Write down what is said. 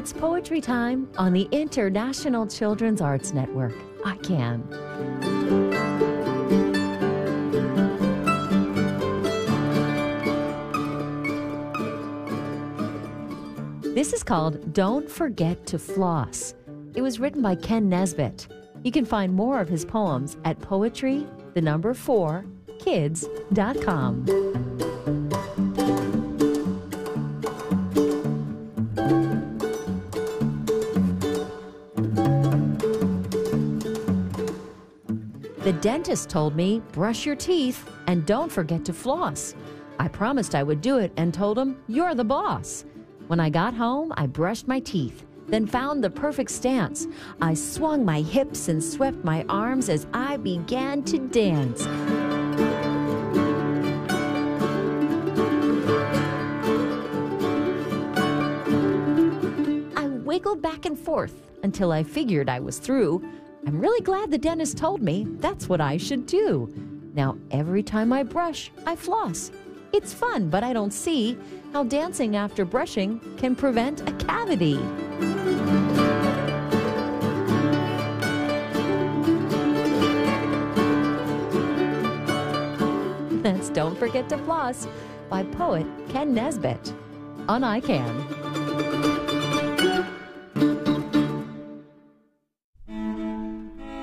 It's poetry time on the International Children's Arts Network. I Can. This is called Don't Forget to Floss. It was written by Ken Nesbitt. You can find more of his poems at poetry4kids.com. The dentist told me, brush your teeth and don't forget to floss. I promised I would do it and told him, you're the boss. When I got home, I brushed my teeth, then found the perfect stance. I swung my hips and swept my arms as I began to dance. I wiggled back and forth until I figured I was through. I'm really glad the dentist told me that's what I should do. Now, every time I brush, I floss. It's fun, but I don't see how dancing after brushing can prevent a cavity. That's Don't Forget to Floss by poet Ken Nesbitt on I Can.